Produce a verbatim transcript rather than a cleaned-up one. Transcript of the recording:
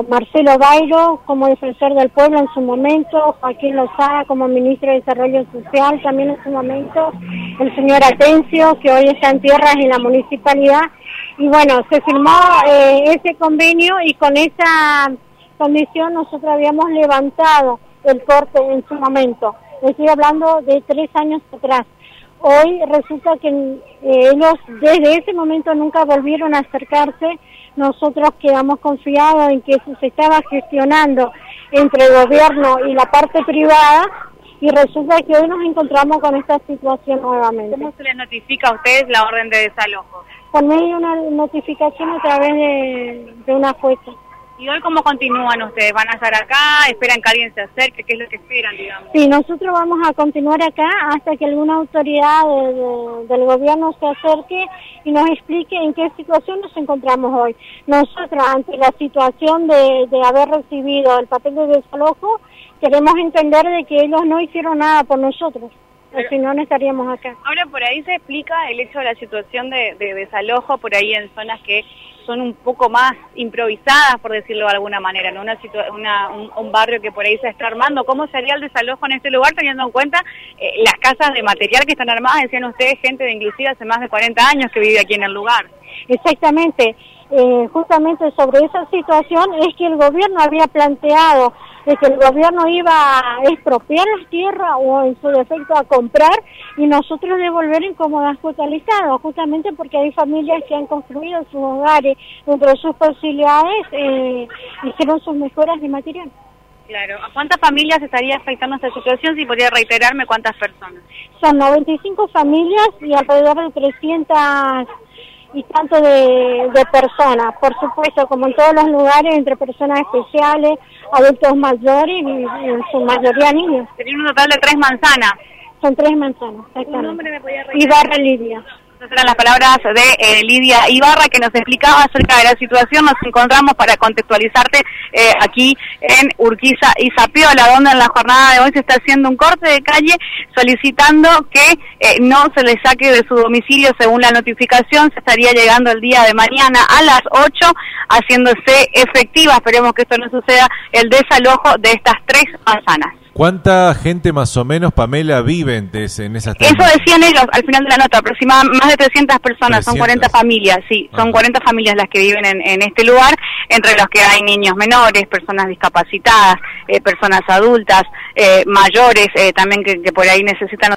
Marcelo Bairo como defensor del pueblo en su momento, Joaquín Lozada como ministro de Desarrollo Social también en su momento, el señor Atencio, que hoy está en tierras en la municipalidad, y bueno, se firmó eh, ese convenio y con esa condición nosotros habíamos levantado el corte en su momento. Estoy hablando de tres años atrás. Hoy resulta que eh, ellos desde ese momento nunca volvieron a acercarse. Nosotros quedamos confiados en que eso se estaba gestionando entre el gobierno y la parte privada y resulta que hoy nos encontramos con esta situación nuevamente. ¿Cómo se les notifica a ustedes la orden de desalojo? Por medio de una notificación a través de, de una jueza. ¿Y hoy cómo continúan ustedes? ¿Van a estar acá? ¿Esperan que alguien se acerque? ¿Qué es lo que esperan, digamos? Sí, nosotros vamos a continuar acá hasta que alguna autoridad de, de, del gobierno se acerque y nos explique en qué situación nos encontramos hoy. Nosotros, ante la situación de, de haber recibido el papel de desalojo, queremos entender de que ellos no hicieron nada por nosotros. O si no, no estaríamos acá. Ahora, por ahí se explica el hecho de la situación de, de desalojo, por ahí en zonas que son un poco más improvisadas, por decirlo de alguna manera, ¿no? Una, una un, un barrio que por ahí se está armando. ¿Cómo sería el desalojo en este lugar, teniendo en cuenta eh, las casas de material que están armadas? Decían ustedes, gente de inclusive hace más de cuarenta años que vive aquí en el lugar. Exactamente. Eh, justamente sobre esa situación es que el gobierno había planteado de que el gobierno iba a expropiar las tierras o en su defecto a comprar y nosotros devolver en cómodas totalizadas, justamente porque hay familias que han construido sus hogares dentro de sus posibilidades, eh, hicieron sus mejoras de material. Claro. ¿A cuántas familias estaría afectando esta situación? Si podría reiterarme cuántas personas. Son noventa y cinco familias y alrededor de trescientas y tanto de, de personas, por supuesto, como en todos los lugares, entre personas especiales, adultos mayores y, y en su mayoría niños. Sería un total de tres manzanas. Son tres manzanas, exactamente. ¿Un nombre me podía reír? Ibarra Lidia. Estas eran las palabras de eh, Lidia Ibarra, que nos explicaba acerca de la situación. Nos encontramos, para contextualizarte, eh, aquí en Urquiza y Zapiola, donde en la jornada de hoy se está haciendo un corte de calle solicitando que eh, no se le saque de su domicilio. Según la notificación, se estaría llegando el día de mañana a las ocho, haciéndose efectiva, esperemos que esto no suceda, el desalojo de estas tres manzanas. ¿Cuánta gente más o menos, Pamela, vive en, en esas tres? Eso decían ellos al final de la nota, aproximadamente más de trescientas personas, trescientas. Son cuarenta familias, sí, son Ajá. cuarenta familias las que viven en, en este lugar, entre los que hay niños menores, personas discapacitadas, eh, personas adultas, eh, mayores, eh, también que, que por ahí necesitan